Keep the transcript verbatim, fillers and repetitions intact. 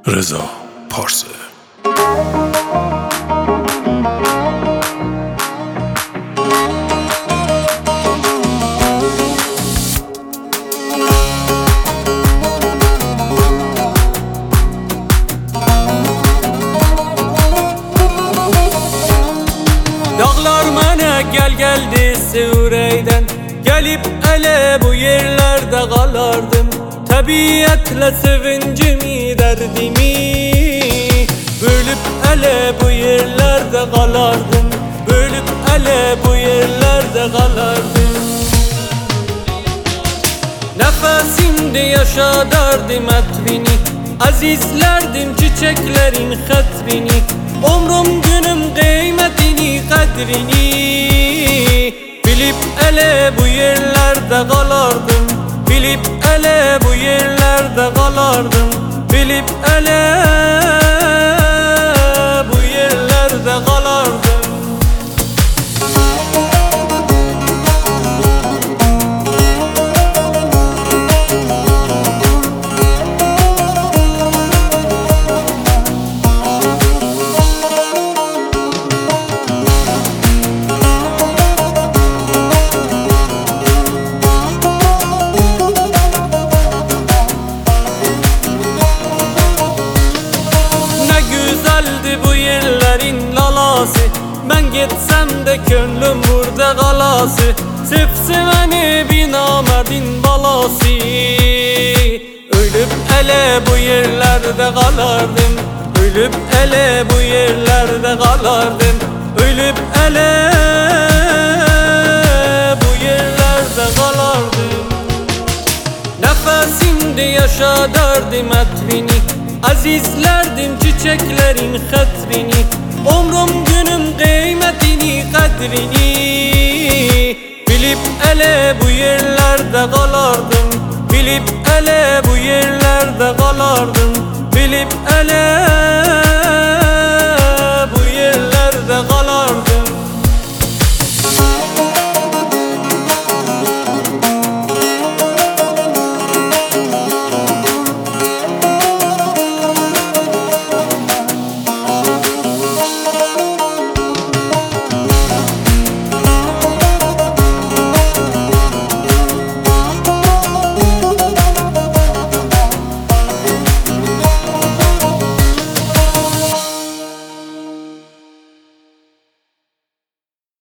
Reza Parsı. Dağlar mənə gel geldi Süreyden, gelip ele bu yerlerde qalardım. Təbiyyətlə sevincimi, dərdimi bölüp ele bu yerlerde qalardım. Bölüp ele bu yerlerde qalardım. Nefesimde yaşadardım etrini, azizlerdim çiçeklerin xətrini. Ömrüm günüm kıymetini, kadrini bilip ele bu yerlerde qalardım. Bilip ele bu yerlerde qalardım. Bilip ele bu yerlerde qalardım. Bu yerlerin lalası, ben gitsem de könlüm burada qalası. Sevse beni bir namerdin balası. Ölüp ele bu yerlerde qalardım. Ölüp ele bu yerlerde qalardım. Ölüp ele bu yerlerde qalardım. Nefesimde yaşadardım etrini, azizlerdim çiçeklerin xətrini. Ömrüm günüm kıymetini, kadrini bilip ele bu yerlerde qalardım. Bilip ele bu yerlerde qalardım. Bilip ele